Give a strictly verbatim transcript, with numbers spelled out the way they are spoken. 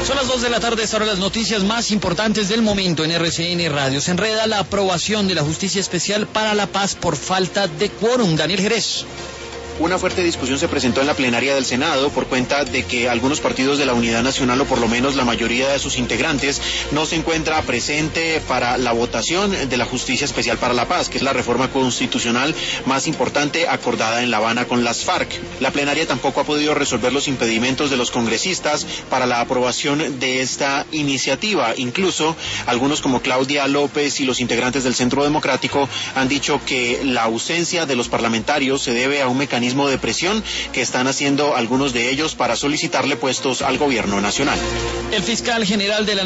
Son las dos de la tarde, esta hora las noticias más importantes del momento en R C N Radio. Se enreda la aprobación de la Justicia Especial para la Paz por falta de quórum. Daniel Jerez. Una fuerte discusión se presentó en la plenaria del Senado por cuenta de que algunos partidos de la Unidad Nacional, o por lo menos la mayoría de sus integrantes, no se encuentra presente para la votación de la Justicia Especial para la Paz, que es la reforma constitucional más importante acordada en La Habana con las FARC. La plenaria tampoco ha podido resolver los impedimentos de los congresistas para la aprobación de esta iniciativa. Incluso algunos como Claudia López y los integrantes del Centro Democrático han dicho que la ausencia de los parlamentarios se debe a un mecanismo de presión que están haciendo algunos de ellos para solicitarle puestos al gobierno nacional. El fiscal general de la